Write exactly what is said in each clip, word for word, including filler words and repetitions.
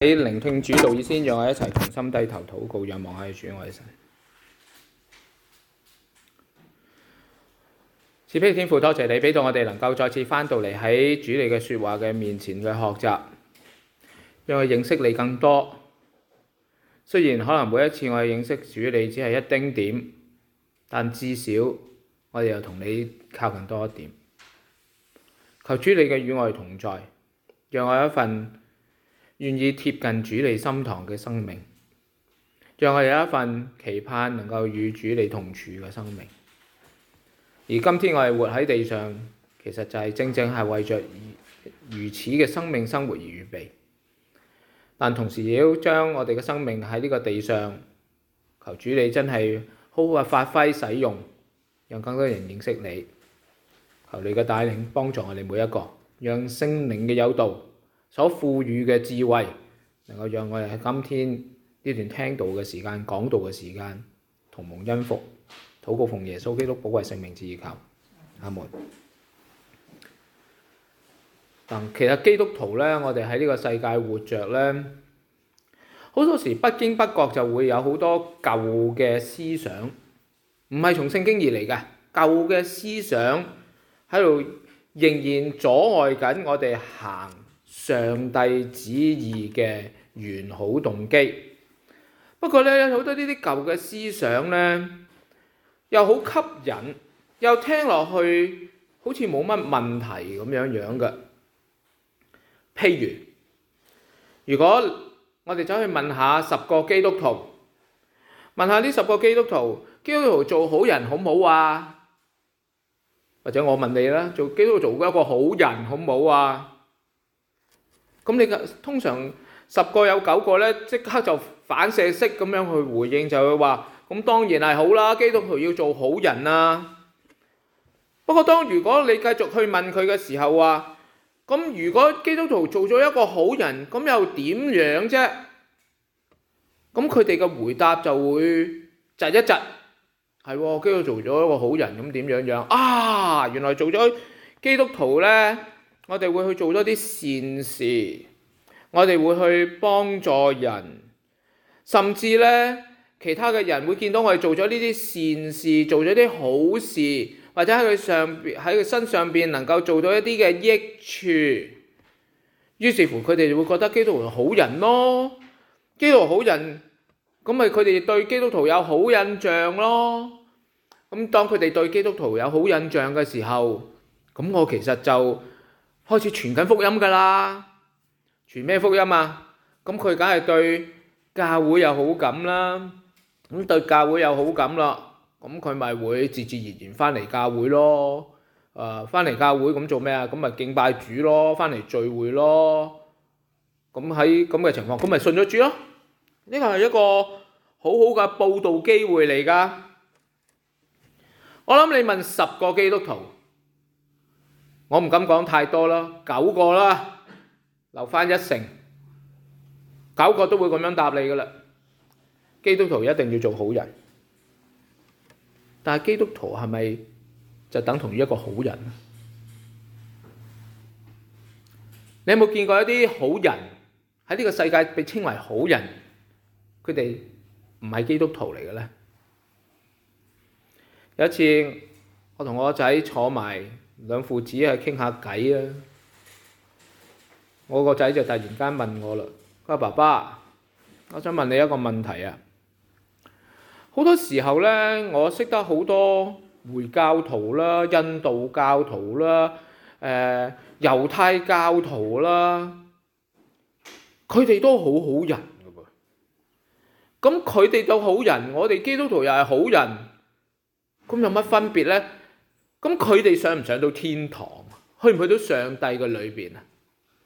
喺聆聽主道以先，讓我一齊同心低頭禱告，仰望下主我哋神。慈悲天父，多謝你俾到我哋能夠再次翻到嚟喺主你嘅説話嘅面前嘅學習，讓我認識你更多。雖然可能每一次我哋認識主你只係一丁點，但至少我哋又同你靠近多一點。求主你嘅與我哋同在，讓我有一份願意貼近主你心堂嘅生命，讓我有一份期盼能夠與主你同處嘅生命。而今天我哋活喺地上，其實就係正正係為着如此嘅生命生活而預備。但同時亦都將我哋嘅生命喺呢個地上，求主你真係好好嘅發揮使用，讓更多人認識你。求你嘅帶領幫助我哋每一個，讓聖靈嘅誘導所賦予嘅智慧，能夠讓我哋喺今天呢段聽道嘅時間、講道嘅時間同蒙恩福。禱告奉耶穌基督寶貴聖名之求，阿門。嗱，其實基督徒咧，我哋喺呢個世界活着咧，好多時不經不覺就會有好多舊嘅思想，唔係從聖經而嚟嘅舊嘅思想喺度仍然阻礙緊我哋行上帝旨意嘅原好動機。不過咧，有好多呢啲舊嘅思想咧，又好吸引，又聽落去好似冇乜問題咁樣樣嘅。譬如，如果我哋走去問下十個基督徒，問下呢十個基督徒，基督徒做好人好唔好啊？或者我問你啦，做基督徒做一個好人好唔好啊？咁你通常十個有九個咧，即刻就反射式咁樣去回應，就會話：咁當然係好啦，基督徒要做好人啊。不過當如果你繼續去問佢嘅時候話，咁如果基督徒做咗一個好人，咁又點樣啫？咁佢哋嘅回答就會窒一窒，係喎，基督徒做咗一個好人，咁點樣樣啊？原來做咗基督徒呢，我哋會去做多啲善事，我哋會去幫助人，甚至呢，其他嘅人會見到我哋做咗呢啲善事，做咗啲好事，或者喺佢上邊喺佢身上邊能夠做到一啲嘅益處，於是乎佢哋就會覺得基督徒係好人咯。基督徒好人，咁咪佢哋對基督徒有好印象咯。咁當佢哋對基督徒有好印象嘅時候，咁我其實就開始傳緊福音㗎啦。傳咩福音啊？咁佢梗係對教會有好感啦。咁對教會有好感啦，咁佢咪會自自然然翻嚟教會咯。誒，翻嚟教會咁做咩啊？咁咪敬拜主咯，翻嚟聚會咯。咁喺咁嘅情況，咁咪信咗主咯。呢個係一個好好嘅報道機會嚟㗎。我諗你問十個基督徒，我唔敢講太多啦，九個啦，留翻一成，九個都會咁樣答你㗎啦。基督徒一定要做好人，但係基督徒係咪就等同於一個好人？你有冇見過一啲好人喺呢個世界被稱為好人，佢哋唔係基督徒嚟嘅呢？有一次我同我個仔坐埋，兩父子去傾下偈啊。我個仔就突然間問我啦：佢話爸爸，我想問你一個問題啊！好多時候呢，我識得好多回教徒啦、印度教徒啦、誒、呃、猶太教徒啦，佢哋都好好人㗎噃。咁佢哋都好人，我哋基督徒又係好人，咁有乜分別呢？咁佢哋上唔上到天堂？去唔去到上帝嘅裏邊啊？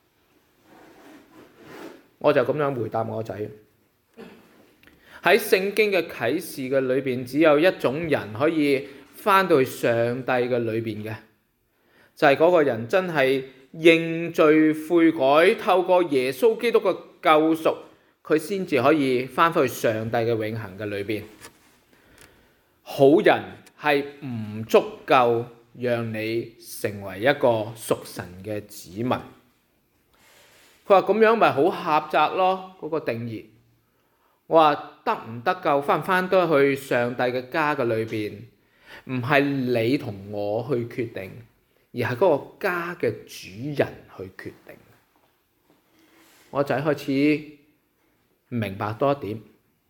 我就咁樣回答我個仔。喺聖經嘅啟示嘅裏邊，只有一種人可以翻到去上帝嘅裏邊嘅，就係嗰個人真係認罪悔改，透過耶穌基督嘅救贖，佢先至可以翻返去上帝嘅永恆嘅裏邊。好人係唔足夠讓你成為一個屬神嘅子民。 佢話咁樣咪好狹窄咯，嗰個定義。我話得唔得救，翻唔翻得去上帝嘅家嘅裏邊，唔係你同我去決定，而係嗰個家嘅主人去決定。我仔開始明白多一點，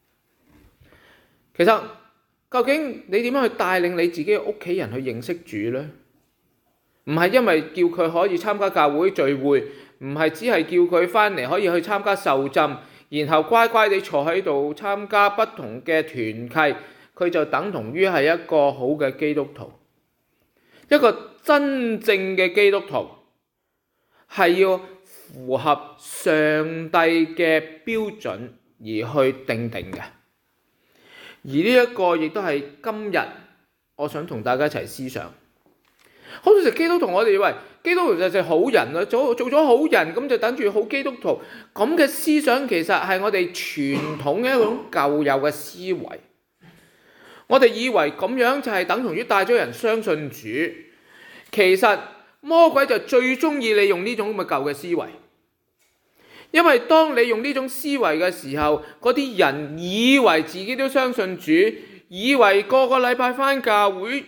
其實究竟你點樣去帶領你自己嘅屋企人去認識主呢？唔係因為叫佢可以參加教會聚會，唔係只係叫佢翻嚟可以去參加受浸，然後乖乖地坐喺度參加不同嘅團契，佢就等同於係一個好嘅基督徒。一個真正嘅基督徒係要符合上帝嘅標準而去定定嘅。而呢一個亦都係今日我想同大家一齊思想。好多時基督徒我哋以為基督徒就係好人啦，做做咗好人咁就等住好基督徒，咁嘅思想其實係我哋傳統嘅一種舊有嘅思維。我哋以為咁樣就係等同於帶咗人相信主，其實魔鬼就最中意利用呢種咁嘅舊嘅思維。因為當你用呢種思維嘅時候，嗰啲人以為自己都相信主，以為個個禮拜返教會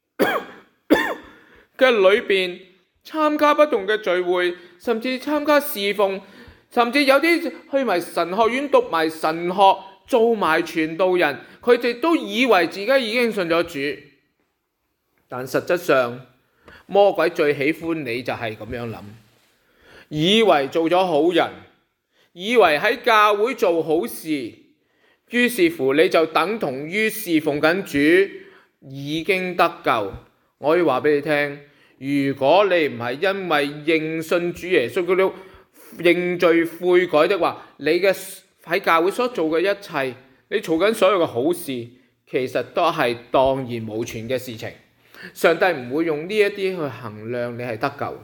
嘅裏邊參加不同嘅聚會，甚至參加侍奉，甚至有啲去埋神學院讀埋神學，做埋傳道人，佢哋都以為自己已經信咗主。但實質上，魔鬼最喜歡你就係咁樣諗，以為做咗好人，以為喺教會做好事，於是乎你就等同於侍奉緊主，已經得救。我可以話俾你聽，如果你唔係因為認信主耶穌基督認罪悔改的話，你嘅喺教會所做嘅一切，你做緊所有嘅好事，其實都係蕩然無存嘅事情。上帝唔會用呢一啲去衡量你係得救。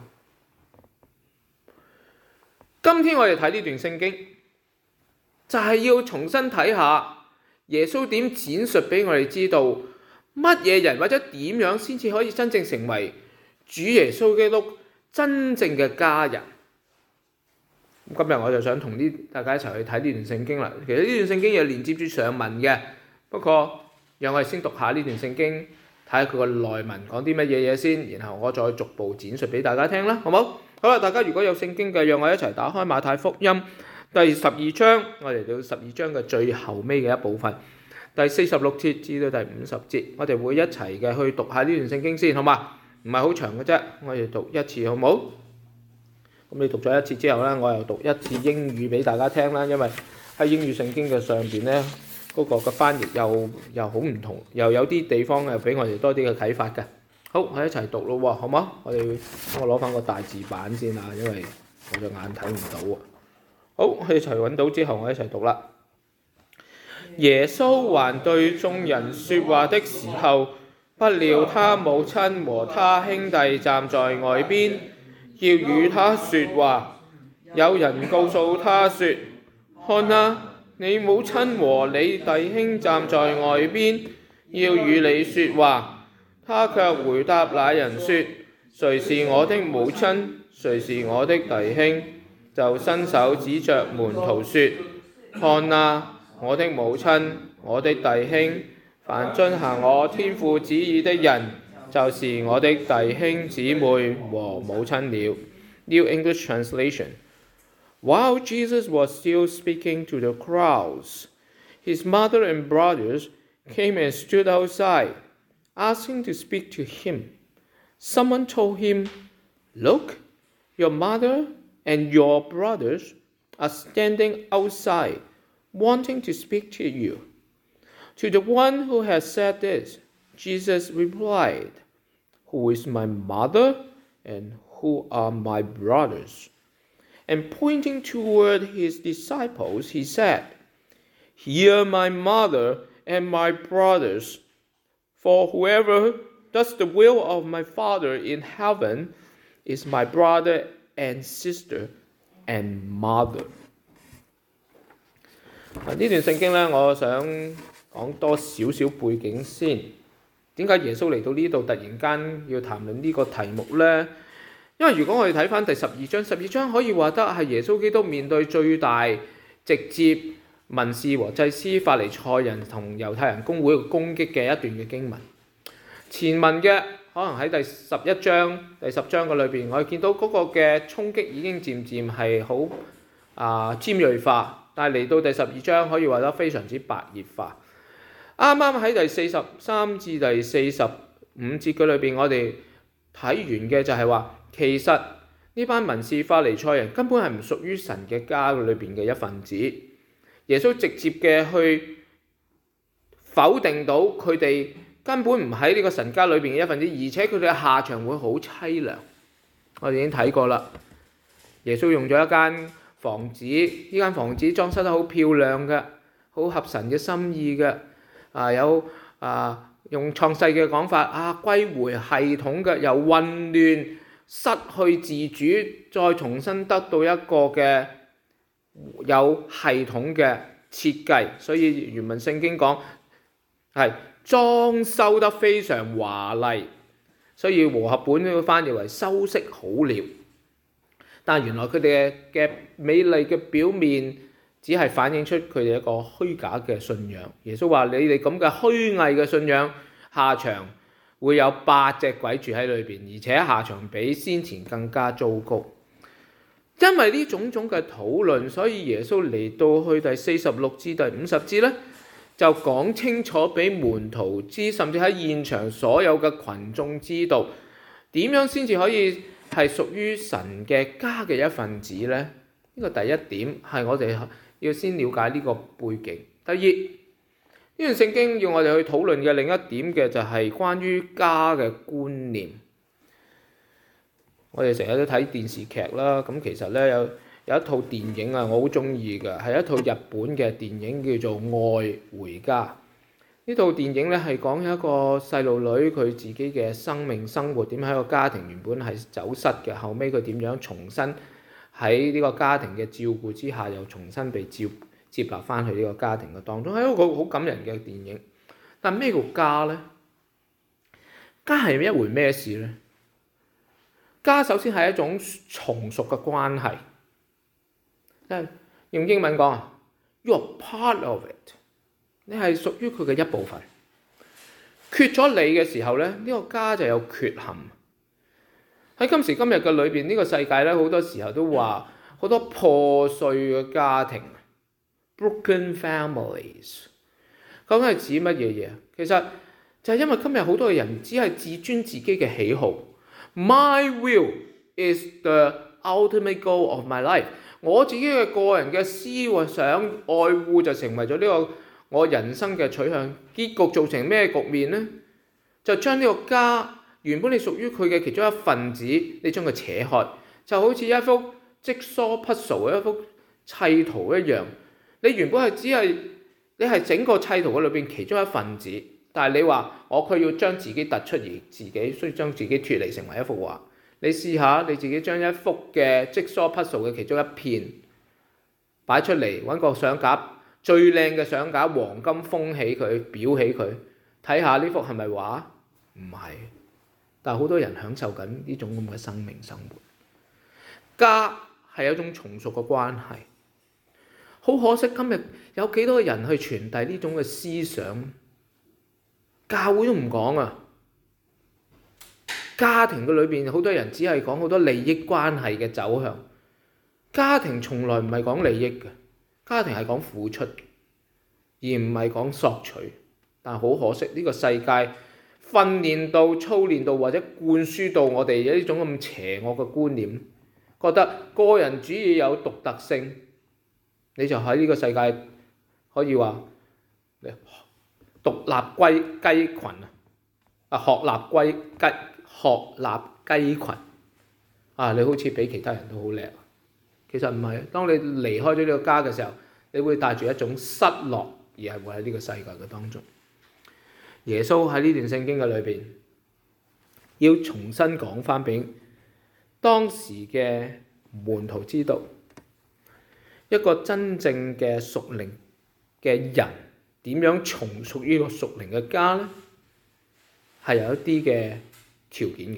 今天我哋睇呢段聖經，就係要重新睇下耶穌點展述俾我哋知道，乜嘢人或者點樣先至可以真正成為主耶穌基督真正嘅家人。今日我就想同啲大家一齊去睇呢段聖經啦。其實呢段聖經又連接住上文嘅，不過讓我哋先讀下呢段聖經，睇下佢個內文講啲乜嘢嘢先，然後我再逐步展述俾大家聽啦，好冇？好啦，大家如果有聖經嘅，讓我一齊打開馬太福音第十二章，我哋到十二章嘅最後尾嘅一部分，第四十六節至到第五十節，我哋會一齊嘅去讀下呢段聖經先，好嘛？唔係好長嘅啫，我哋讀一次好冇？咁你讀咗一次之後呢，我又讀一次英語俾大家聽啦，因為喺英語聖經嘅上邊呢，嗰個嘅翻譯又又好唔同，又有啲地方係俾我哋多啲嘅啟發嘅。好，我哋一齊讀咯喎，好嗎？我哋我攞翻個大字版先啊，因為我隻眼睇唔到啊。好，我哋一齊揾到之後，我一齊讀啦。耶穌還對眾人說話的時候，不料他母親和他兄弟站在外邊，要與他說話。有人告訴他說：看啊，你母親和你弟兄站在外邊，要與你說話。他卻回答那人說：誰是我的母親？誰是我的弟兄？就伸手指着門徒說：看啊，我的母親，我的弟兄，凡遵行我天父旨意的人，就是我的弟兄姊妹和母親了。New English Translation. While Jesus was still speaking to the crowds, his mother and brothers came and stood outside, asking to speak to him. Someone told him, Look, your mother and your brothers are standing outside, wanting to speak to you. To the one who had said this, Jesus replied, Who is my mother and who are my brothers? And pointing toward his disciples, he said, Hear my mother and my brothers. For whoever does the will of my Father in heaven is my brother and sister and mother. 呢段聖經呢，我想講多少少背景先。點解耶穌嚟到呢度突然間要談論呢個題目呢？ 因為如果我哋睇翻第十二章，十二章可以話得係耶穌基督面對最大直接文士和祭司、法利賽人同猶太人公會攻擊嘅一段嘅經文。前文嘅可能喺第十一章、第十章嘅裏邊，我哋見到嗰個嘅衝擊已經漸漸係好啊尖鋭化，但係嚟到第十二章可以話得非常之白熱化。啱啱喺第四十三至第四十五節嘅裏邊，我哋睇完嘅就係話，其實呢班文士法利賽人根本係唔屬於神嘅家裏邊嘅一份子。耶穌直接嘅去否定到佢哋根本唔喺呢個神家裏邊嘅一份子，而且佢哋嘅下場會好凄涼。我哋已經睇過啦，耶穌用咗一間房子，呢間房子裝修得好漂亮嘅，好合神嘅心意嘅，啊有啊用創世嘅講法啊，歸回系統嘅，由混亂失去自主，再重新得到一個嘅有系統嘅設計。所以原文聖經講係裝修得非常華麗，所以和合本都翻譯為修飾好了。但原來佢哋嘅美麗嘅表面只係反映出佢哋一個虛假嘅信仰。耶穌話：你哋咁嘅虛偽嘅信仰，下場會有八隻鬼住喺裏邊，而且下場比先前更加糟糕。因為呢種種嘅討論，所以耶穌嚟到去第四十六至第五十節咧，就講清楚俾門徒知，甚至喺現場所有嘅群眾知道，點樣先至可以係屬於神嘅家嘅一份子呢？呢、呢個第一點係我哋要先了解呢個背景。第二，呢段聖經要我哋去討論嘅另一點嘅就係關於家嘅觀念。我哋成日都睇電視劇啦，咁其實咧有有一套電影啊，我好中意嘅，係一套日本嘅電影叫做《愛回家》。呢套電影咧係講一個細路女佢自己嘅生命生活點，喺個家庭原本係走失嘅，後尾佢點樣重新喺呢個家庭嘅照顧之下，又重新被接接納翻去呢個家庭嘅當中，係一個好感人嘅電影。但咩叫家咧？家係一回咩事咧？家首先係一種從屬嘅關係，即係用英文講啊 ，you're part of it， 你係屬於佢嘅一部分。缺咗你嘅時候咧，呢個家就有缺陷。喺今時今日嘅裏邊，呢個世界咧好多時候都話好多破碎嘅家庭 （broken families）。究竟係指乜嘢嘢？其實就係因為今日好多嘅人只係自尊自己嘅喜好。My will is the ultimate goal of my life。我自己嘅個人嘅思想愛護就成為咗呢個我人生嘅取向。結局造成咩局面呢？就將呢個家原本你屬於佢嘅其中一份子，你將佢扯開，就好似一幅積疏 puzzle 一幅砌圖一樣。你原本係只係你係整個砌圖嘅裏邊其中一份子。但係你話我佢要將自己突出而自己，需要將自己脫離成為一幅畫。你試下你自己將一幅嘅積疏 puzzle 嘅其中一片擺出嚟，揾個相架最靚嘅相架，黃金封起佢，裱起佢，睇下呢幅係咪畫？唔係。但係好多人享受緊呢種咁嘅生命生活。家係一種從屬嘅關係。好可惜，今日有幾多人去傳遞呢種嘅思想？教會都唔講啊！家庭嘅裏邊好多人只係講好多利益關係嘅走向。家庭從來唔係講利益嘅，家庭係講付出，而唔係講索取。但係好可惜，呢個世界訓練到、操練到或者灌輸到我哋有呢種咁邪惡嘅觀念，覺得個人主義有獨特性，你就喺呢個世界可以話獨立歸雞群啊！啊，鶴立歸雞，鶴立雞群啊！你好似比其他人都好叻，其實唔係。當你離開咗呢個家嘅時候，你會帶住一種失落，而係會喺呢個世界嘅當中。耶穌喺呢段聖經嘅裏邊，要重新講翻俾當時嘅門徒知道，一個真正嘅屬靈嘅人點樣從屬於個屬靈嘅家呢？係有一啲嘅條件嘅。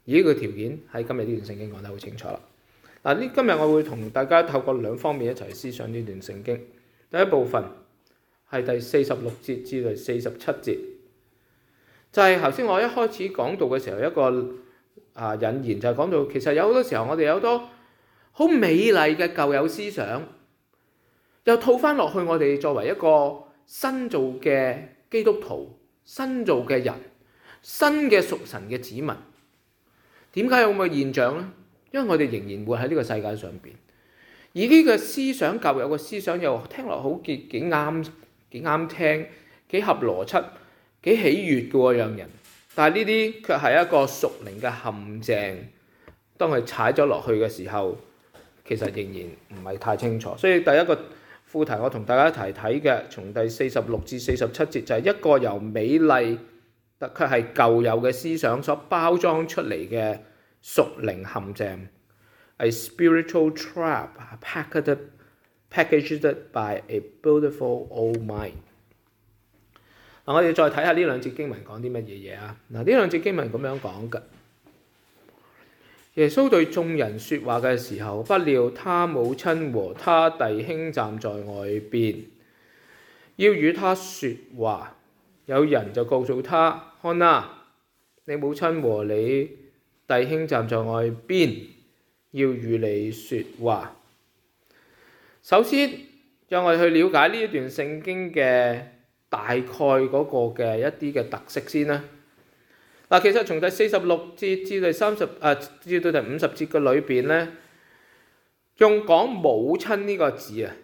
而呢個條件喺今日呢段聖經講得好清楚啦。嗱，呢今日我會同大家透過兩方面一齊思想呢段聖經。第一部分係第四十六節至到四十七節，就係頭先我一開始講到嘅時候一個啊引言，就係講到其實有好多時候我哋有好多好美麗嘅舊有思想，又套翻落去我哋作為一個新造嘅基督徒、新造嘅人、新嘅屬神嘅子民。點解有咁嘅現象呢？因為我哋仍然活喺呢個世界上邊，而呢個思想舊有嘅思想又聽落好幾幾啱、幾啱聽、幾合邏輯、幾喜悅嘅喎，讓人。但係呢啲卻係一個屬靈嘅陷阱，當佢踩咗落去嘅時候，其實仍然唔係太清楚。所以第一個副題我同大家一齊睇嘅，從第四十六至四十七節，就係一個由美麗但卻係舊有嘅思想所包裝出嚟嘅屬靈陷阱， A spiritual trap packaged packaged by a beautiful old mind。 嗱，我哋再睇下呢兩節經文講啲乜嘢嘢啊？嗱，呢兩節經文咁樣講嘅，耶穌對眾人說話嘅時候，不料他母親和他弟兄站在外邊，要與他說話。有人就告訴他：看啊，你母親和你弟兄站在外邊，要與你說話。首先，讓我哋去了解呢一段聖經嘅大概嗰個嘅一啲嘅特色先啦。嗱，其實從第四十六節至第三十啊至到第五十節嘅裏邊咧，用講母親呢個字啊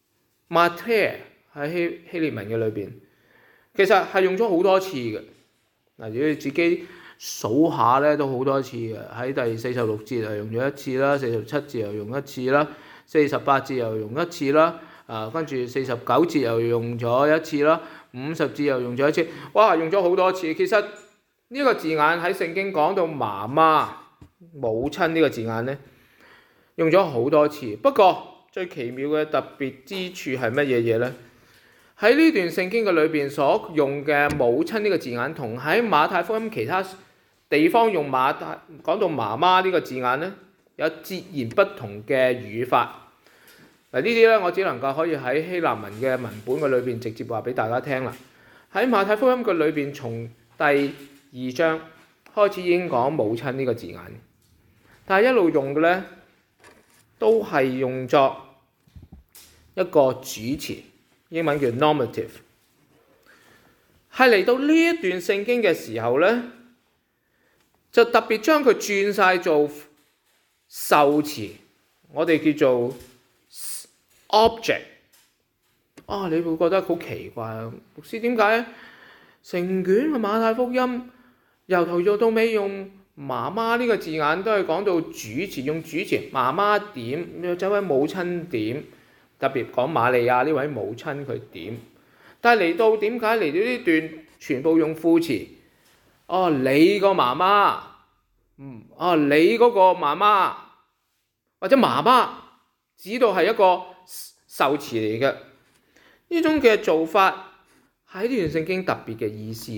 ，mater 喺希希臘文嘅裏邊，其實係用咗好多次嘅。嗱，如果你自己數下咧，都好多次嘅。喺第四十六節又用咗一次啦，四十七節又用一次啦，四十八節又用一次啦，啊，跟住四十九節又用咗一次啦，五十節又用咗一次，哇，用咗好多次。其實呢個字眼喺聖經講到媽媽、母親呢個字眼咧，用咗好多次。不過最奇妙嘅特別之處係乜嘢嘢咧？喺呢段聖經嘅裏邊所用嘅母親呢個字眼，同喺馬太福音其他地方用馬太講到媽媽呢個字眼咧，有截然不同嘅語法。嗱，呢啲咧我只能夠可以喺希臘文嘅文本嘅裏邊直接話俾大家聽啦。喺馬太福音嘅裏邊，從第二章開始已經講母親呢個字眼，但係一路用嘅咧都係用作一個主詞，英文叫 nominative。係嚟到呢一段聖經嘅時候咧，就特別將佢轉晒做受詞，我哋叫做 object。啊，你會覺得好奇怪啊，牧師點解成卷嘅馬太福音由頭做到尾用媽媽呢個字眼，都係講到主詞，用主詞媽媽點，又走位母親點，特別講瑪利亞呢位母親佢點。但係嚟到點解嚟到呢段全部用副詞？哦，你個媽媽，嗯，哦，你嗰個媽媽，或者媽媽，指到係一個受詞嚟嘅。呢種嘅做法喺呢段聖經特別嘅意思。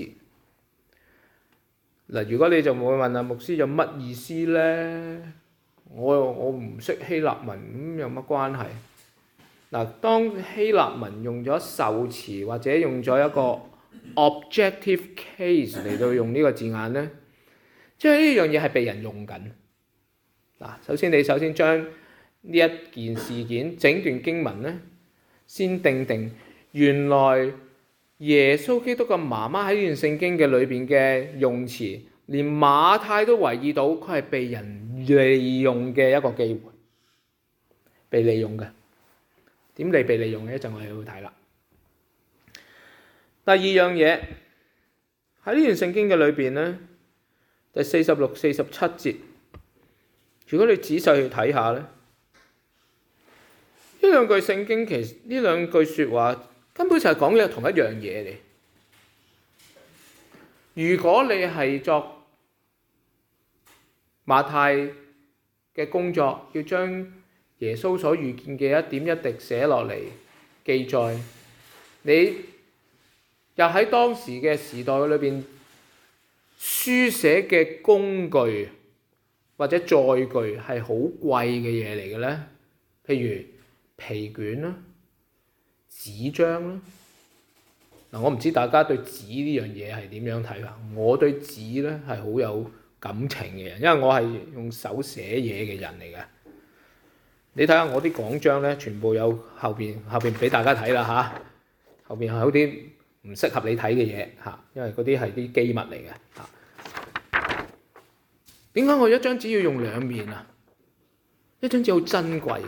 嗱，如果你就會問阿牧師有乜意思咧？我我唔識希臘文，咁有乜關係？嗱，當希臘文用咗受詞或者用咗一個 objective case 嚟到用呢個字眼咧，即係呢樣嘢係被人用緊。嗱，首先你首先將呢一件事件整段經文咧，先定定原來耶穌基督嘅媽媽喺呢段聖經嘅裏邊嘅用詞，連馬太都懷疑到佢係被人利用嘅一個機會，被利用嘅。點嚟被利用嘅？一陣我哋會睇啦。第二樣嘢喺呢段聖經嘅裏邊咧，第四十六、四十七節，如果你仔細去睇下咧，呢兩句聖經其實呢兩句説話根本就係講嘅同一樣嘢嚟。如果你係作馬太嘅工作，要將耶穌所遇見嘅一點一滴寫落嚟記載，你又喺當時嘅時代裏邊書寫嘅工具或者載具係好貴嘅嘢嚟嘅咧？譬如皮卷啦、紙張啦。嗱，我唔知大家對紙呢樣嘢係點樣睇法？我對紙咧係好有感情嘅人，因為我係用手寫嘢嘅人嚟嘅。你睇下我啲講章咧，全部有後邊後邊俾大家睇啦嚇。後邊係有啲唔適合你睇嘅嘢嚇，因為嗰啲係啲機密嚟嘅嚇。點解我一張紙要用兩面啊？一張紙好珍貴嘅。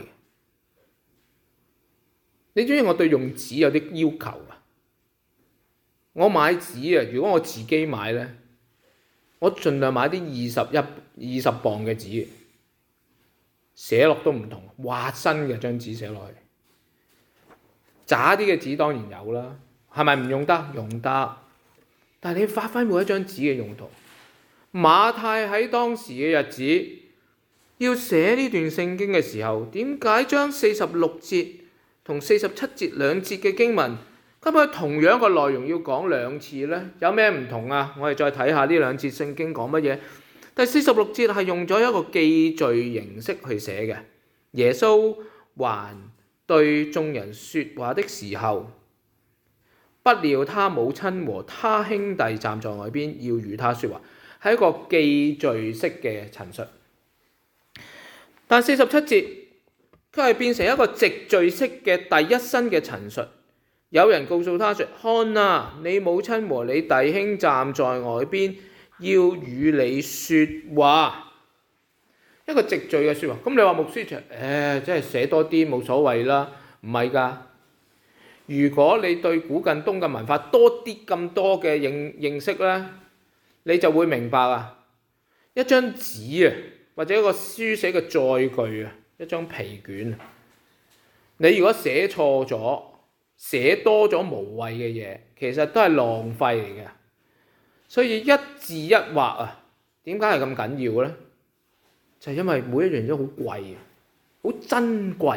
你知唔知我對用紙有啲要求啊？我買紙啊，如果我自己買咧，我盡量買啲二十一、二十磅嘅紙，寫落都唔同，滑身嘅張紙寫落去。渣啲嘅紙當然有啦，係咪唔用得？用得，但係你發揮每一張紙嘅用途。馬太喺當時嘅日子要寫呢段聖經嘅時候，點解將四十六節同四十七節兩節嘅經文，今日同樣個內容要講兩次呢？有咩唔同啊？我哋再睇下呢兩節聖經講乜嘢。第四十六節係用咗一個記敘形式去寫嘅。耶穌還對眾人說話的時候，不料他母親和他兄弟站在外邊，要與他說話，係一個記敘式嘅陳述。但四十七節佢係變成一個直敘式嘅第一身嘅陳述。有人告訴他說：看啊，你母親和你弟兄站在外邊，要與你說話。一個直敘嘅説話。咁你話牧師就誒，即係寫多啲冇所謂啦。唔係㗎。如果你對古近東嘅文化多啲咁多嘅認認識咧，你就會明白啊。一張紙啊，或者一個書寫嘅載具啊，一張皮卷，你如果寫錯咗，寫多咗無謂嘅嘢，其實都係浪費嚟嘅。所以一字一畫啊，點解係咁緊要咧？就係因為每一樣都好貴，好珍貴。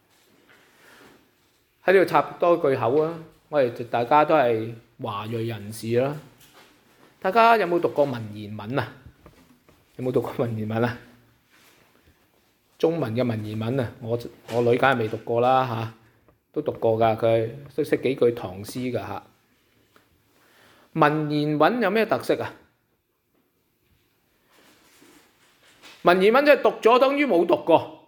喺呢度插多句口啊！我哋大家都係華裔人士啦。大家有冇讀過文言文啊？有冇讀過文言文啊？中文嘅文言文啊，我我女梗係未讀過啦嚇。都讀過㗎，佢識識幾句唐詩㗎嚇。文言文有咩特色啊？文言文即係讀咗等於冇讀過，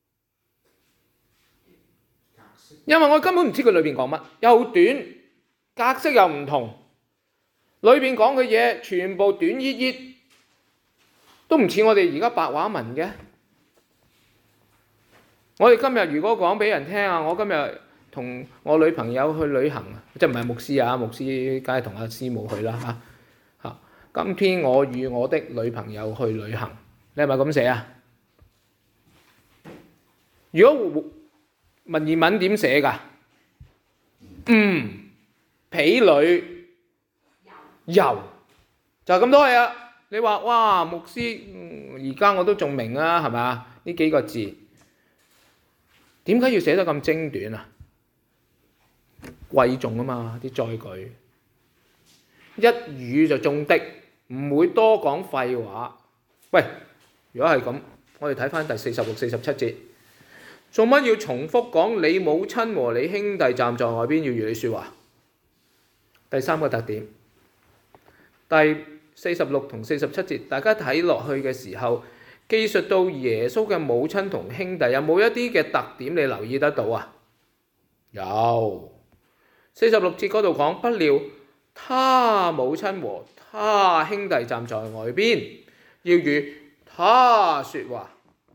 因為我根本唔知佢裏邊講乜，又短，格式又唔同，裏邊講嘅嘢全部短ít ít，都唔似我哋而家白話文嘅。我哋今日如果講俾人聽啊，我今日同我女朋友去旅行，即係唔係牧師啊？牧師梗係同阿師母去啦嚇嚇。今天我與我的女朋友去旅行，你係咪咁寫啊？如果文言文點寫㗎？嗯，婢女遊就係咁多嘢啦。你話哇，牧師而家我都仲明啊，係咪啊？呢幾個字點解要寫得咁精短啊？貴重啊嘛，啲載具一語就中的，唔會多講廢話。喂，如果係咁，我哋睇翻第四十六、四十七節，做乜要重複講你母親和你兄弟站在外邊要與你説話？第三個特點，第四十六同四十七節，大家睇落去嘅時候，記述到耶穌嘅母親同兄弟，有冇一啲嘅特點你留意得到啊？有。四十六節嗰度講，不料他母親和他兄弟站在外邊，要與他説話。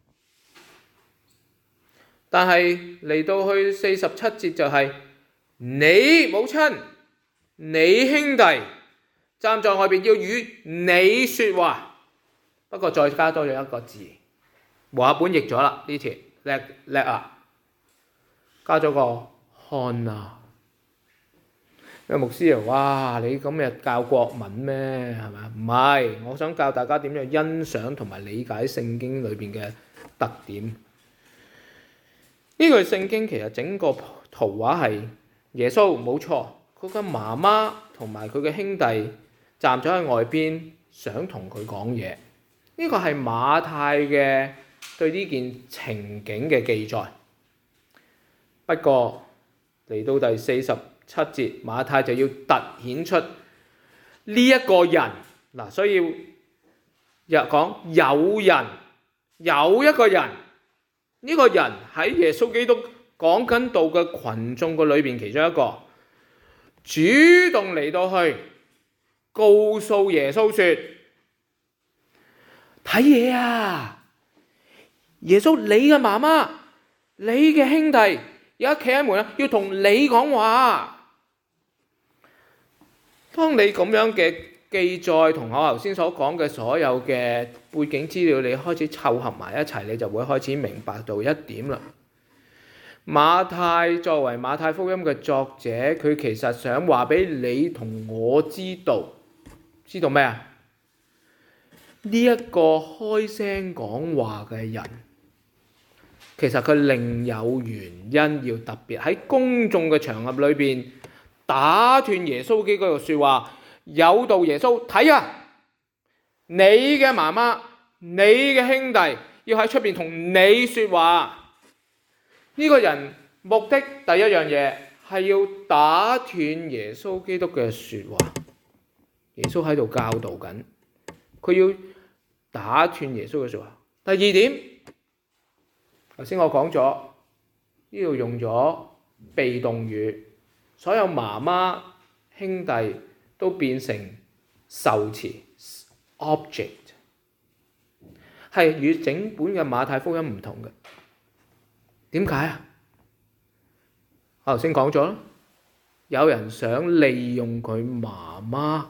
但係嚟到去四十七節就係、是、你母親、你兄弟站在外邊，要與你説話。不過再加多咗一個字，和合本譯咗啦，呢條叻叻啊，加咗個看啊。因為牧師又哇，你今日教國文咩？係咪？唔係，我想教大家點樣欣賞同埋理解聖經裏邊嘅特點。呢句聖經其實整個圖畫係耶穌冇錯，佢嘅媽媽同埋佢嘅兄弟站咗喺外邊，想同佢講嘢。 呢個係馬太嘅對呢件情景嘅記載。不過嚟到第四十七節，馬太就要突顯出呢一個人嗱，所以又講有人有一個人，呢、這個人喺耶穌基督講緊道嘅群眾個裏邊其中一個，主動嚟到去告訴耶穌說：睇嘢啊！耶穌，你嘅媽媽、你嘅兄弟而家企喺門啊，要同你講話。當你咁樣嘅記載同我頭先所講嘅所有嘅背景資料，你開始湊合埋一齊，你就會開始明白到一點啦。馬太作為馬太福音嘅作者，佢其實想話俾你同我知道，知道咩啊？呢一個開聲講話嘅人，其實佢另有原因，要特別喺公眾嘅場合裏邊打斷耶穌基督嘅説話，誘導耶穌睇啊！你嘅媽媽、你嘅兄弟要喺出邊同你説話。呢個人目的第一樣嘢係要打斷耶穌基督嘅説話。耶穌喺度教導緊，佢要打斷耶穌嘅説話。第二點，頭先我講咗，呢度用咗被動語，所有媽媽兄弟都變成受詞 object， 係與整本嘅馬太福音唔同嘅。點解啊？我頭先講咗啦，有人想利用佢媽媽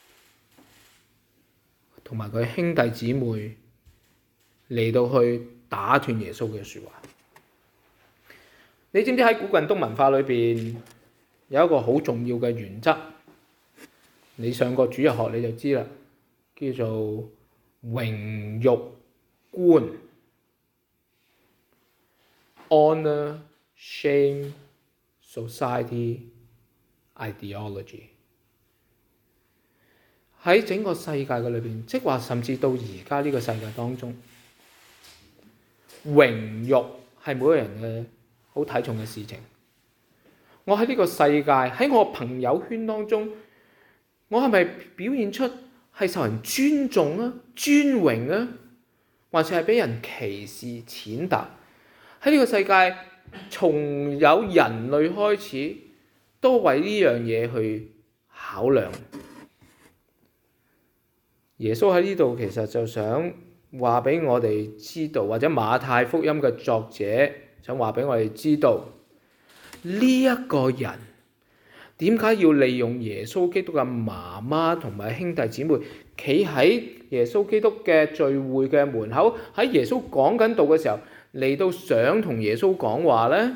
同埋佢兄弟姊妹嚟到去打斷耶穌嘅説話。你知唔知喺古近東文化裏邊有一個好重要嘅原則？你上過主日學你就知啦，叫做榮辱觀 （Honor, Shame, Society, Ideology）。喺整個世界嘅裏邊，即係話甚至到而家呢個世界當中，榮辱係每個人嘅好睇重嘅事情。我喺呢個世界，喺我朋友圈當中，我係咪表現出係受人尊重啊、尊榮啊，還是係俾人歧視、踐踏？喺呢個世界，從有人類開始，都為呢樣嘢去考量。耶穌喺呢度其實就想話俾我哋知道，或者馬太福音嘅作者想話俾我哋知道，呢一個人點解要利用耶穌基督嘅媽媽同埋兄弟姊妹企喺耶穌基督嘅聚會嘅門口，喺耶穌講緊道嘅時候嚟到想同耶穌講話呢？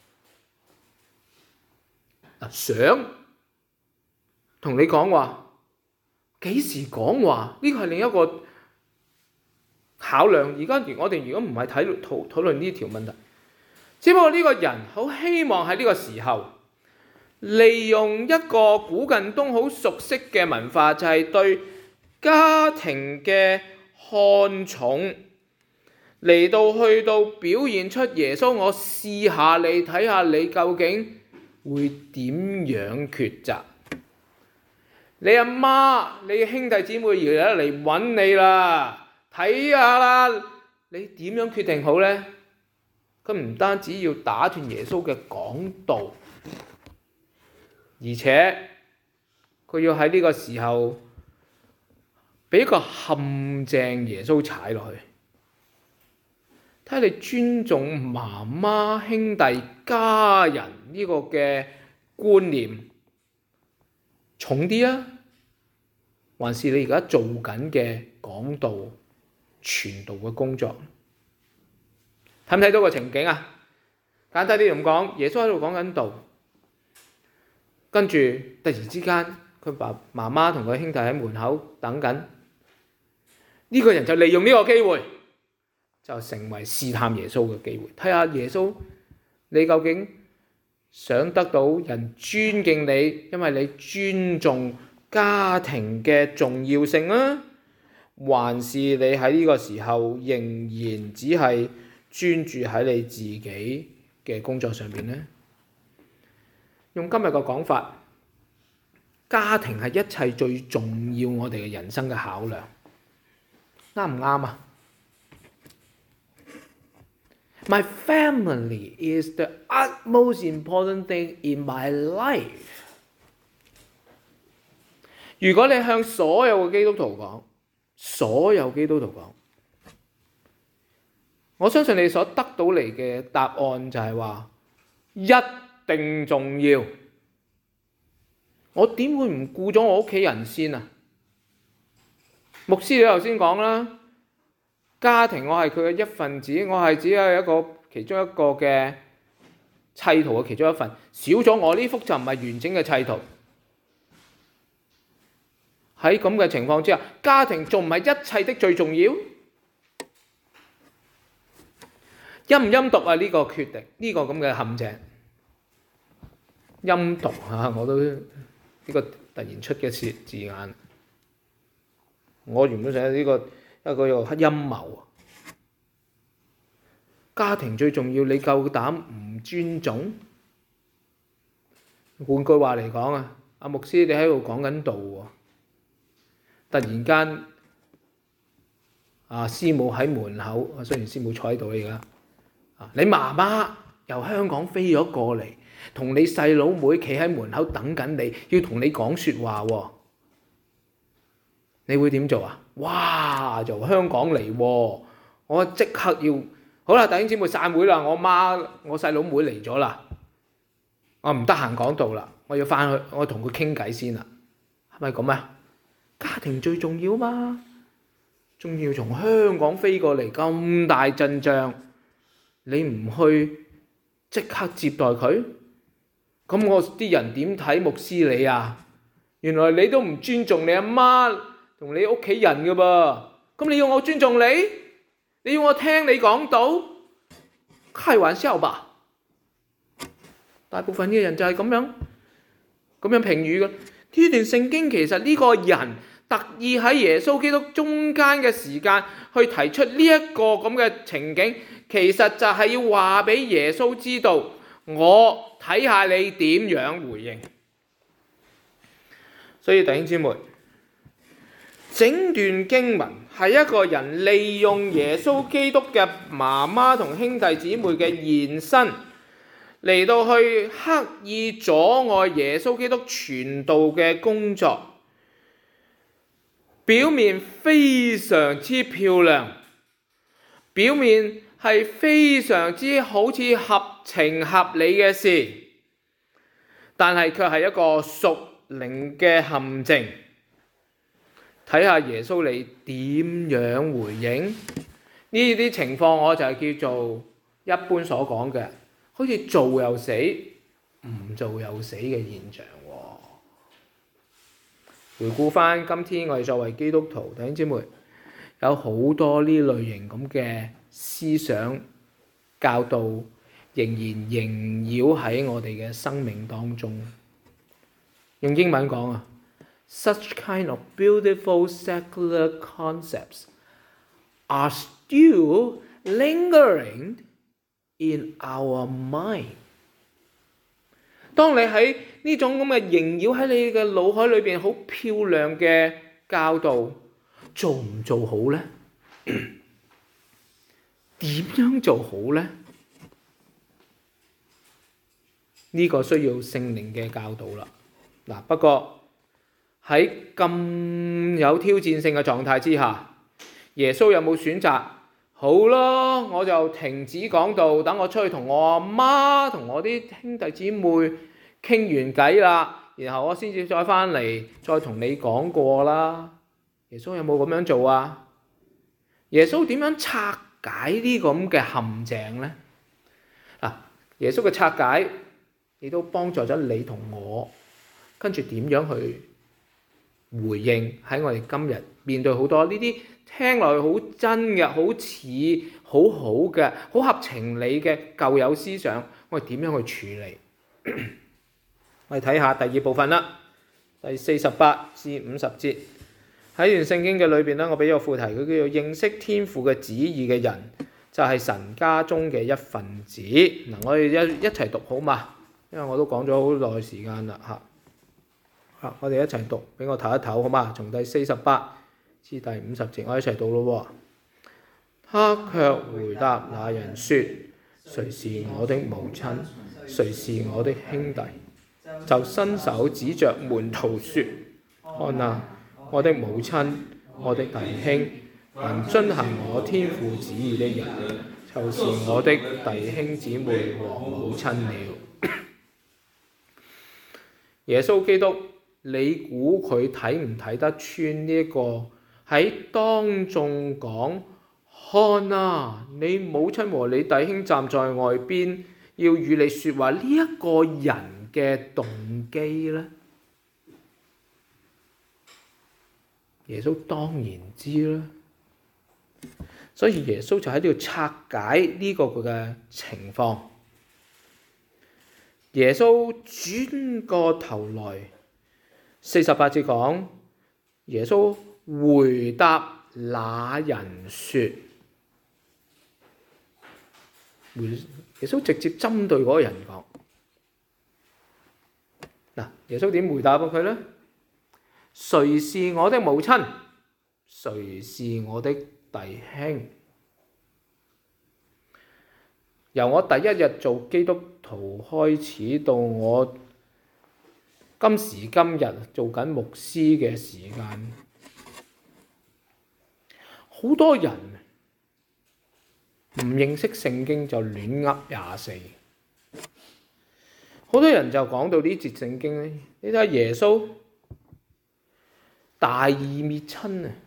想同你講話。幾時講話？呢個係另一個考量。而家我哋如果唔係睇討討論呢條問題，只不過呢個人好希望喺呢個時候，利用一個古近東好熟悉嘅文化，就係對家庭嘅看重，嚟到去到表現出耶穌，我試下你睇下你究竟會點樣抉擇。你阿媽、你嘅兄弟姊妹而家嚟揾你啦，睇下啦，你點樣決定好呢？佢唔單止要打斷耶穌嘅講道，而且佢要喺呢個時候俾個陷阱耶穌踩落去，睇下你尊重媽媽、兄弟、家人呢個嘅觀念重啲啊，還是你而家做緊嘅講道、傳道嘅工作？睇唔睇到個情景啊？簡單啲咁講，耶穌喺度講緊道，跟住突然之間，佢爸媽媽同佢兄弟喺門口等緊，呢個人就利用呢個機會，就成為試探耶穌嘅機會，睇下耶穌你究竟想得到人尊敬你，因為你尊重家庭嘅重要性啊， 還是你喺呢個時候仍然只係專注喺你自己嘅工作上邊呢？用今日嘅講法，家庭係一切最重要我哋嘅人生嘅考量，啱唔啱啊？ My family is the utmost important thing in my life。 如果你向所有嘅基督徒講，所有基督徒講，我相信你所得到嚟嘅答案就係話一定重要。我點會唔顧咗我屋企人先啊？牧師你頭先講啦，家庭我係佢嘅一份子，我係只係一個其中一個嘅砌圖嘅其中一份，少咗我呢幅就唔係完整嘅砌圖。喺咁嘅情況之下，家庭仲唔係一切的最重要？陰唔陰毒啊？呢個決定，呢個咁嘅陷阱，陰毒啊！我都呢個突然出嘅字字眼，我原本想呢個一個叫陰謀。家庭最重要，你夠膽唔尊重？換句話嚟講啊，阿牧師你喺度講緊道喎。突然間，啊師母喺門口，雖然師母坐喺度而家，啊你媽媽由香港飛咗過嚟，同你細佬妹企喺門口等緊你，要同你講説話喎，你會點做啊？哇！由香港嚟喎，我即刻要好啦，弟兄姊妹散會啦，我媽我細佬妹嚟咗啦，我唔得閒講道啦，我要翻去，我同佢傾偈先啦，係咪咁啊？家庭最重要嘛，仲要從香港飛過嚟咁大陣仗，你唔去即刻接待佢，咁我啲人點睇牧師你啊？原來你都唔尊重你阿媽同你屋企人噶噃，咁你要我尊重你？你要我聽你講道？開玩笑吧！大部分嘅人就係咁樣咁樣評語嘅。呢段聖經其實呢個人特意喺耶穌基督中間嘅時間去提出呢一個咁嘅情景，其實就係要話俾耶穌知道，我睇下你點樣回應。所以弟兄姊妹，整段經文係一個人利用耶穌基督嘅媽媽同兄弟姊妹嘅現身，嚟到去刻意阻礙耶穌基督傳道嘅工作。表面非常之漂亮，表面係非常之好似合情合理嘅事，但係卻係一個屬靈嘅陷阱。睇下耶穌你點樣回應呢啲情況，我就係叫做一般所講嘅，好似做又死，唔做又死嘅現象。回顧翻今天我哋作為基督徒弟兄姊妹，有好多呢類型咁嘅思想教導，仍然縈繞喺我哋嘅生命當中。用英文講啊 ，such kind of beautiful secular concepts are still lingering in our mind。當你喺呢種咁嘅縈繞喺你嘅腦海裏邊好漂亮嘅教導，做唔做好呢？點樣做好呢？呢個需要聖靈嘅教導啦。嗱，不過喺咁有挑戰性嘅狀態之下，耶穌有冇選擇？好咯，我就停止講道，等我出去同我阿媽同我啲兄弟姊妹傾完偈啦，然後我先至再翻嚟再同你講過啦。耶穌有冇咁樣做啊？耶穌點樣拆解呢個咁嘅陷阱呢？嗱，耶穌嘅拆解亦都幫助咗你同我，跟住點樣去回應喺我哋今日面對好多呢啲聽落去好真嘅、好似好好嘅、好合情理嘅舊有思想，我哋點樣去處理？我哋睇下第二部分啦，第四十八至五十節。 喺段聖經嘅裏邊咧，我俾咗個副題，佢叫做認識天父嘅旨意嘅人，就係神家中嘅一份子。嗱，我哋一一齊讀好嘛？因為我都講咗好耐時間啦嚇。嚇，我哋一齊讀，俾我唞一唞好嘛？從第四十八至第五十節，我一齊讀咯喎。他卻回答那人說：誰是我的母親？誰是我的兄弟？就伸手指着門徒說：看啊，我的母親，我的弟兄，凡遵行我天父旨意的人，就是我的弟兄姊妹和母親了。耶穌基督，你估佢睇唔睇得穿呢一個喺當眾講？看啊，你母親和你弟兄站在外邊，要與你說話呢一個人嘅動機呢？耶穌當然知啦，所以耶穌就喺度拆解呢個佢嘅情況。耶穌轉過頭來，四十八節講，耶穌回答那人說。耶穌直接針對嗰個人講，嗱，耶穌點回答佢呢？誰是我的母親？誰是我的弟兄？由我第一日做基督徒開始，到我今時今日做緊牧師嘅時間，好多人唔認識聖經就亂噏廿四，好多人就講到呢節聖經咧，你睇下耶穌大義滅親啊！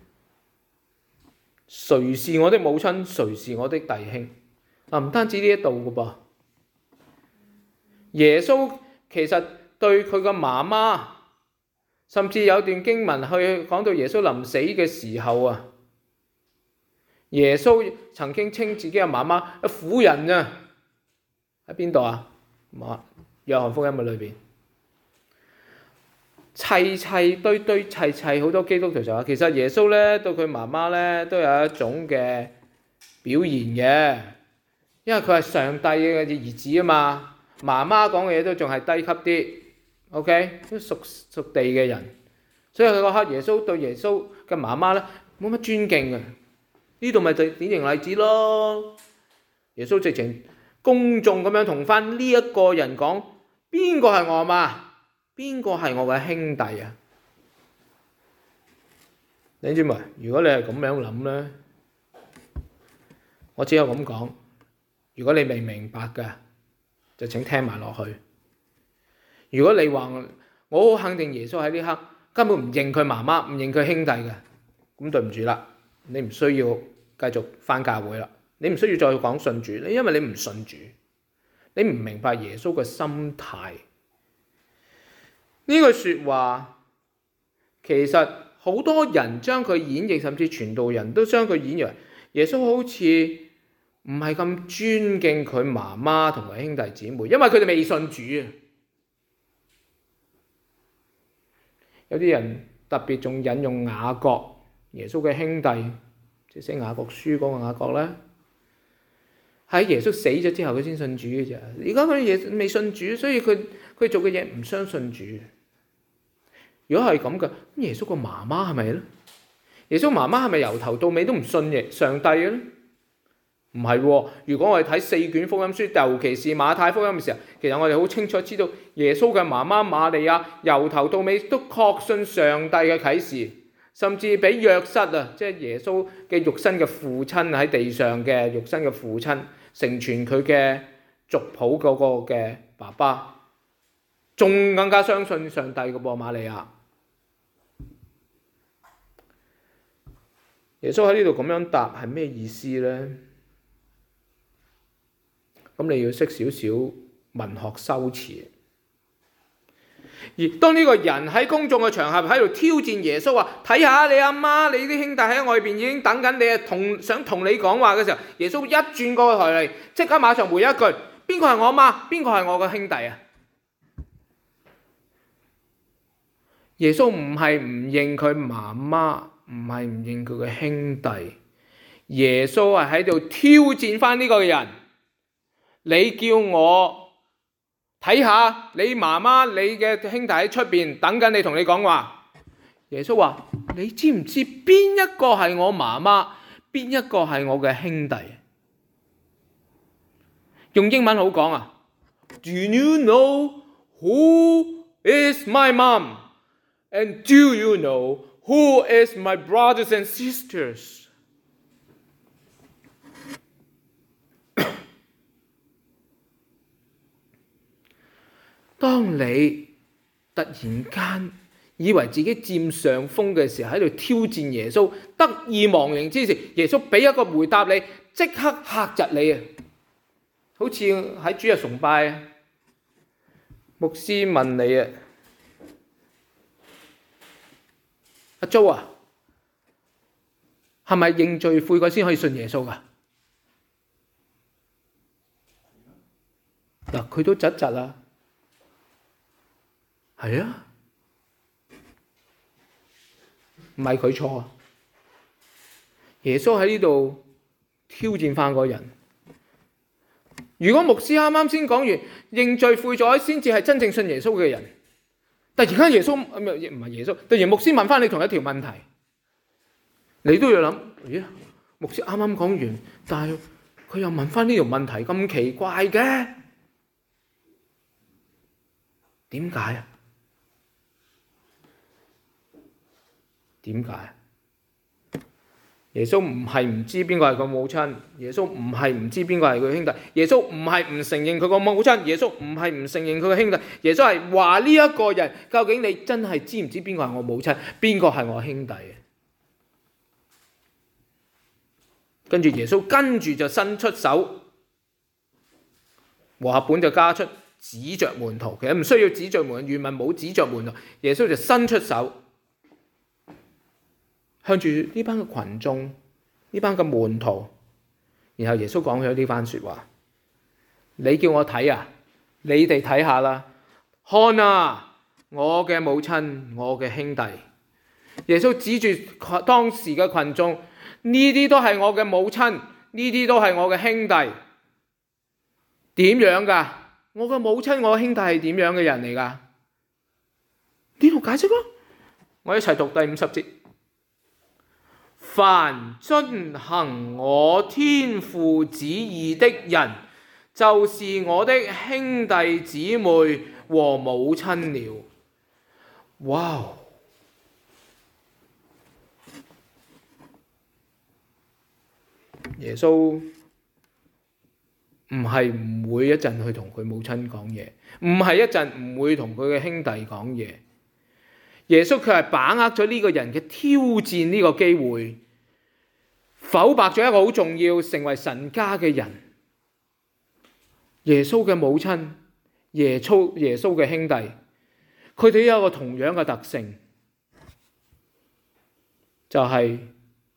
誰是我的母親？誰是我的弟兄？嗱，唔單止呢一度嘅噃，耶穌其實對佢個媽媽，甚至有段經文去講到耶穌臨死嘅時候啊。耶穌曾經稱自己嘅媽媽係婦人啊，喺邊度啊？約翰福音嘅裏邊，齊齊對對齊齊，好多基督徒就話，其實耶穌咧對佢媽媽咧都有一種嘅表現嘅，因為佢係上帝嘅兒子啊嘛，媽媽講嘅嘢都仲係低級啲 ，OK， 都屬屬地嘅人，所以佢嗰刻耶穌對耶穌嘅媽媽咧冇乜尊敬嘅。呢度咪就典型例子咯。耶穌直情公眾咁樣同翻呢一個人講，邊個係我阿媽？邊個係我嘅兄弟啊？你知唔知？如果你係咁樣諗咧，我只有咁講。如果你未明白嘅，就請聽埋落去。如果你話我好肯定耶穌喺呢刻根本唔認佢媽媽，唔認佢兄弟嘅，咁對唔住啦，你唔需要繼續返教會啦，你唔需要再講信主，因為你唔信主，你唔明白耶穌嘅心態。呢句説話其實好多人將佢演繹，甚至傳道人都將佢演繹為耶穌好似唔係咁尊敬佢媽媽同埋兄弟姊妹，因為佢哋未信主啊。有啲人特別仲引用雅各，耶穌嘅兄弟。即係寫雅各書嗰個雅各咧，喺耶穌死咗之後，佢先信主嘅啫。而家佢嘢未信主，所以佢佢做嘅嘢唔相信主。如果係咁嘅，咁耶穌個媽媽係咪咧？耶穌媽媽係咪由頭到尾都唔信耶上帝嘅咧？唔係喎。如果我哋睇四卷福音書，尤其是馬太福音嘅時候，其實我哋好清楚知道耶穌嘅媽媽瑪利亞由頭到尾都確信上帝嘅啟示。甚至俾約瑟啊，即係耶穌嘅肉身嘅父親喺地上嘅肉身嘅父親，成全佢嘅族譜嗰個嘅爸爸，仲更加相信上帝嘅噃。瑪利亞，耶穌喺呢度咁樣答係咩意思咧？咁你要識少少文學修辭。而當呢個人喺公眾嘅場合喺度挑戰耶穌，話睇下你阿媽、你啲兄弟喺外邊已經等緊你，同想同你講話嘅時候，耶穌一轉過台嚟，即刻馬上回一句：邊個係我阿媽？邊個係我嘅兄弟啊？耶穌唔係唔認佢媽媽， 唔係唔認佢嘅兄弟。耶穌係喺度挑戰翻呢個人。你叫我睇下你媽媽、你嘅兄弟喺出邊等緊你，同你講話。耶穌話：你知唔知邊一個係我媽媽，邊一個係我嘅兄弟？用英文好講啊。Do you know who is my mom? And do you know who is my brothers and sisters? 當你突然間以為自己佔上風嘅時候，喺度挑戰耶穌，得意忘形之時，耶穌俾一個回答你，即刻嚇窒你啊！好似喺主日崇拜啊，牧師問你啊，阿 Jo 啊，係咪認罪悔改先可以信耶穌㗎？嗱，佢都窒窒啦。係啊，唔係佢錯啊！耶穌喺呢度挑戰翻個人。如果牧師啱啱先講完認罪悔改先至係真正信耶穌嘅人，突然間耶穌唔係唔係耶穌，突然牧師問翻你同一條問題，你都要諗：咦，牧師啱啱講完，但係佢又問翻呢條問題，咁奇怪嘅，點解啊？點解？耶穌唔係唔知邊個係佢母親，耶穌唔係唔知邊個係佢兄弟，耶穌唔係唔承認佢個母親，耶穌唔係唔承認佢嘅兄弟，耶穌係話呢一個人，究竟你真係知唔知邊個係我母親，邊個係我兄弟？跟住耶穌跟住就伸出手，和合本就加出指着門徒，其實唔需要指着門徒，原文冇指着門徒，耶穌就伸出手。向住呢班嘅群眾，呢班嘅門徒，然後耶穌講咗呢番説話：你叫我睇啊，你哋睇下啦，看啊，我嘅母親，我嘅兄弟。耶穌指住當時嘅群眾，呢啲都係我嘅母親，呢啲都係我嘅兄弟。點樣㗎？我嘅母親，我嘅兄弟係點樣嘅人嚟㗎？呢度解釋咯，我一齊讀第五十節。凡遵行我天父旨意的人，就是我的兄弟姊妹和母親了。哇！耶穌唔係唔會一陣去同佢母親講嘢，唔係一陣唔會同佢嘅兄弟講嘢。耶穌佢係把握咗呢個人嘅挑戰呢個機會，否白咗一個好重要成為神家嘅人。耶穌嘅母親，耶穌耶穌嘅兄弟，佢哋有一個同樣嘅特性，就係、是、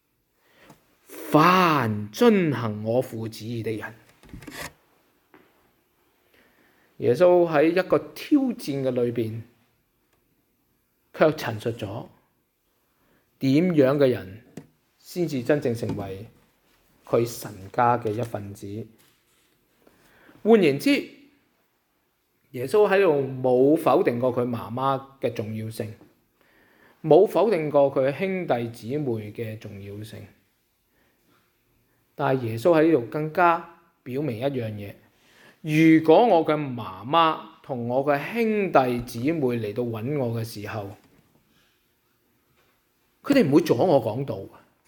凡遵行我父旨意的人。耶穌喺一個挑戰嘅裏邊，卻陳述咗點樣嘅人先至真正成為佢神家嘅一份子。換言之，耶穌喺度冇否定過佢媽媽嘅重要性，冇否定過佢兄弟姊妹嘅重要性。但係耶穌喺呢度更加表明一樣嘢：如果我嘅媽媽同我嘅兄弟姊妹嚟到揾我嘅時候，佢哋唔會阻我講道，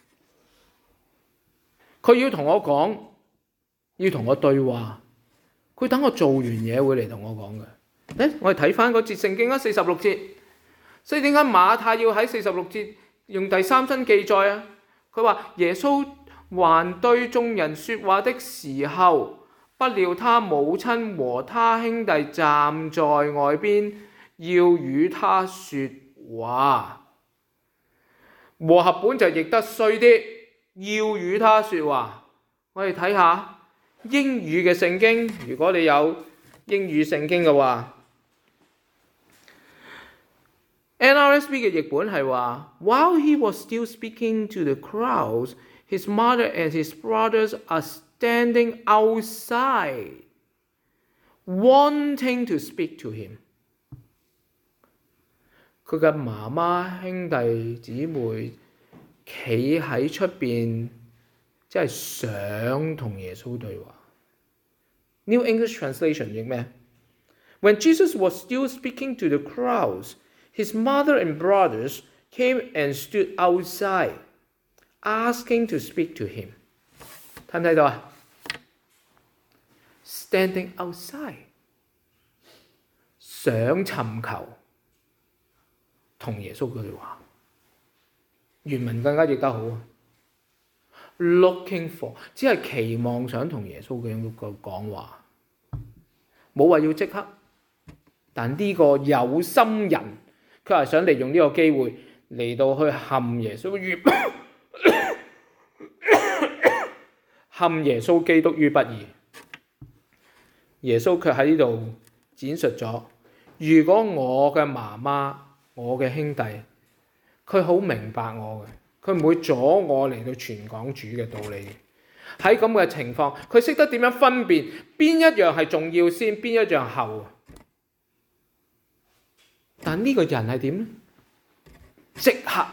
佢要同我講，要同我對話，佢等我做完嘢會嚟同我講嘅。誒，我哋睇翻嗰節聖經啦，四十六節。所以點解馬太要喺四十六節用第三身記載啊？佢話耶穌還對眾人說話的時候，不料他母親和他兄弟站在外邊，要與他說話。和合本就譯得衰啲，要與他說話。我哋睇下英語嘅聖經，如果你有英語聖經嘅話 N R S V 嘅譯本係話 ，While he was still speaking to the crowds, his mother and his brothers are standing outside, wanting to speak to him。佢嘅媽媽、兄弟姊妹企喺出邊，即係想同耶穌對話。New English Translation 譯咩？ When Jesus was still speaking to the crowds, his mother and brothers came and stood outside, asking to speak to him。睇唔睇到啊 ？Standing outside， 想尋求同耶穌對話。原文更加譯得好啊 ，looking for， 只係期望想同耶穌嘅講話，冇話要即刻。但呢個有心人，佢係想利用呢個機會嚟到去陷耶穌於陷耶穌基督於不義。耶穌卻喺呢度展述咗，如果我嘅媽媽、我嘅兄弟，佢好明白我嘅，佢唔會阻我嚟到傳講主嘅道理。喺咁嘅情況，佢識得點樣分辨邊一樣係重要先，邊一樣後。但呢個人係點呢？即刻，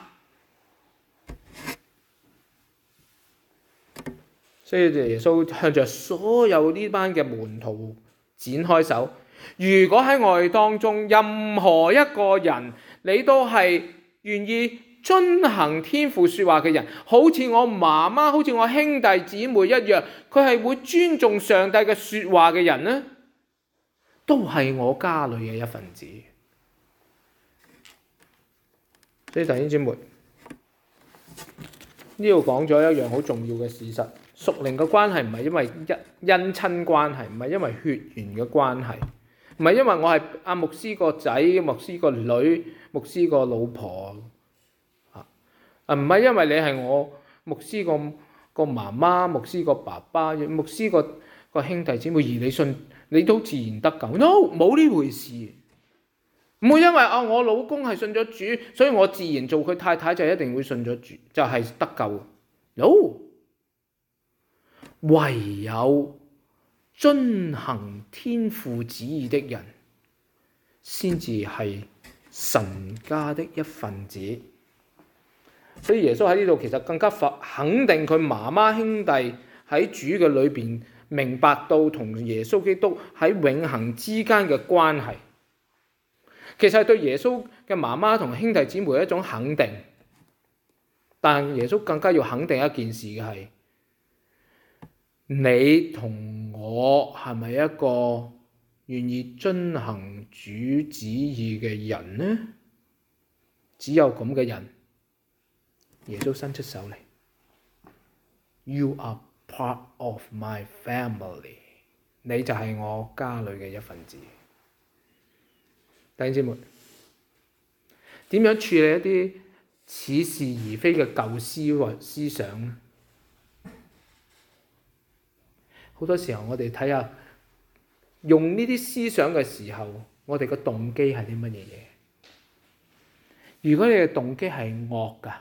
所以耶穌向着所有呢班嘅門徒展開手。如果喺我哋當中任何一個人，你都係願意遵行天父說話嘅人，好似我媽媽、好似我兄弟姊妹一樣，佢係會尊重上帝嘅說話嘅人呢，都係我家裏嘅一份子。所以弟兄姊妹，呢度講咗一樣好重要嘅事實，屬靈嘅關係唔係因為一姻親關係，唔係因為血緣嘅關係，唔係因為我係阿牧師個仔、牧師個女、牧師個老婆，啊唔係因為你係我牧師個個媽媽、牧師個爸爸、牧師個個兄弟姊妹而你信，你都自然得救。No， 冇呢回事。唔會因為啊我老公係信咗主，所以我自然做佢太太就一定會信咗主，就係得救。No， 唯有遵行天父旨意的人，先至係神家的一份子。所以耶穌喺呢度其實更加肯定佢媽媽兄弟喺主嘅裏邊明白到同耶穌基督喺永恆之間嘅關係。其實係對耶穌嘅媽媽同兄弟姊妹一種肯定，但耶穌更加要肯定一件事嘅係，你同我係咪一個願意遵行主旨意嘅人呢？只有咁嘅人，耶穌伸出手嚟 ，You are part of my family， 你就係我家裏嘅一份子。弟兄姊妹，點樣處理一啲似是而非嘅舊思或思想呢？好多時候我哋睇下用呢啲思想嘅時候，我哋嘅動機係啲乜嘢嘢？如果你嘅動機係惡㗎，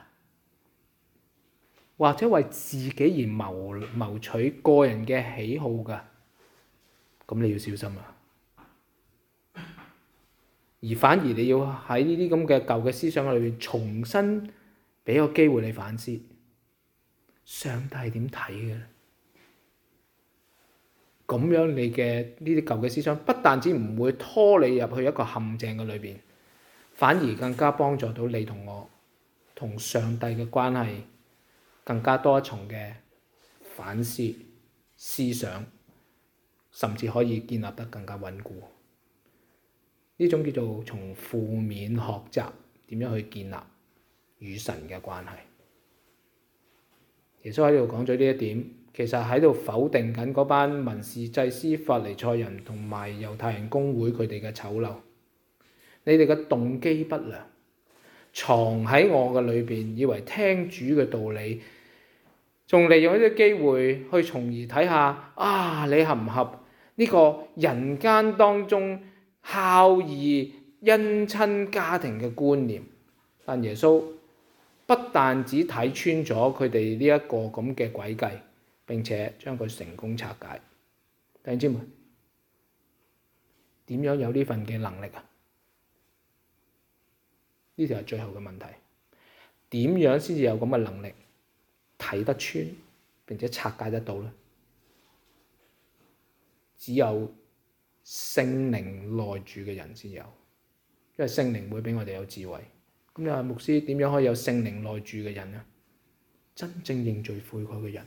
或者為自己而謀謀取個人嘅喜好㗎，咁你要小心啦。而反而你要喺呢啲咁嘅舊嘅思想裏邊重新俾個機會你反思，上帝係點睇嘅？咁樣你嘅呢啲舊嘅思想不但止唔會拖你入去一個陷阱嘅裏邊，反而更加幫助到你同我同上帝嘅關係更加多一重嘅反思思想，甚至可以建立得更加穩固。呢種叫做從負面學習點樣去建立與神嘅關係。耶穌喺度講咗呢一點，其實喺度否定緊嗰班文士祭司法利賽人同埋猶太人公會佢哋嘅醜陋。你哋嘅動機不良，藏喺我嘅裏邊，以為聽主嘅道理，仲利用呢啲機會去從而睇下啊，你合唔合呢個人間當中孝義姻親家庭嘅觀念，但耶穌不但只睇穿咗佢哋呢一個咁嘅詭計，並且將佢成功拆解。弟兄姊妹，點樣有呢份嘅能力啊？呢條係最後嘅問題。點樣先至有咁嘅能力睇得穿並且拆解得到呢？只有聖靈內住嘅人先有，因為聖靈會俾我哋有智慧。咁你話牧師點樣可以有聖靈內住嘅人呢？真正認罪悔改嘅人，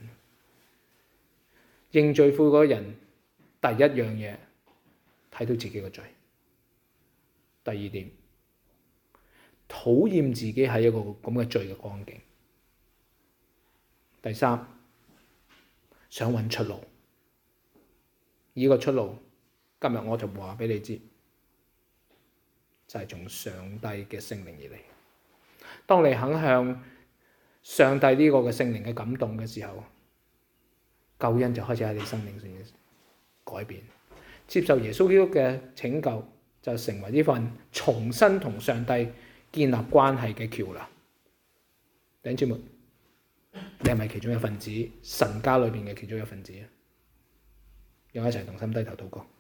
認罪悔改嘅人第一樣嘢睇到自己嘅罪，第二點討厭自己係一個咁嘅罪嘅光景，第三想揾出路。呢個出路今日我就話俾你知，就係從上帝嘅聖靈而嚟。當你肯向上帝呢個嘅聖靈嘅感動嘅時候，救恩就開始喺你生命上改變。接受耶穌基督嘅拯救，就成為呢份重新同上帝建立關係嘅橋梁。弟兄姊妹，你係咪其中一份子？神家裏邊嘅其中一份子啊！讓我一齊同心低頭禱告。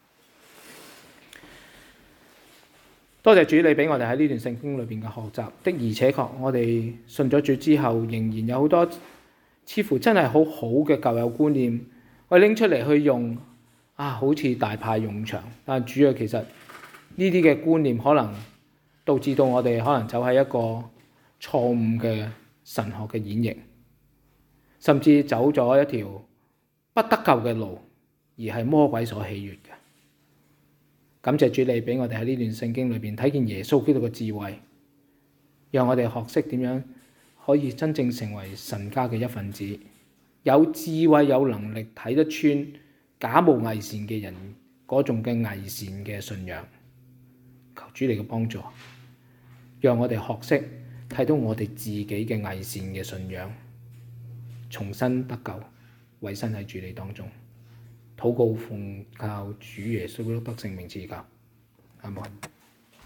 多謝主，你俾我哋喺呢段聖經裏邊嘅學習。的而且確，我哋信咗主之後，仍然有好多似乎真係好好嘅舊有觀念，我拎出嚟去用啊，好似大派用場。但係主啊，其實呢啲嘅觀念可能導致到我哋可能走喺一個錯誤嘅神學嘅演繹，甚至走咗一條不得救嘅路，而係魔鬼所喜悅嘅。感謝主，你俾我哋喺呢段聖經裏邊睇見耶穌基督嘅智慧，讓我哋學識點樣可以真正成為神家嘅一份子，有智慧有能力睇得穿假冒偽善嘅人嗰種嘅偽善嘅信仰。求主你嘅幫助，讓我哋學識睇到我哋自己嘅偽善嘅信仰，重新得救，委身喺主你當中。禱告奉靠主耶穌基督得勝名賜教，阿門。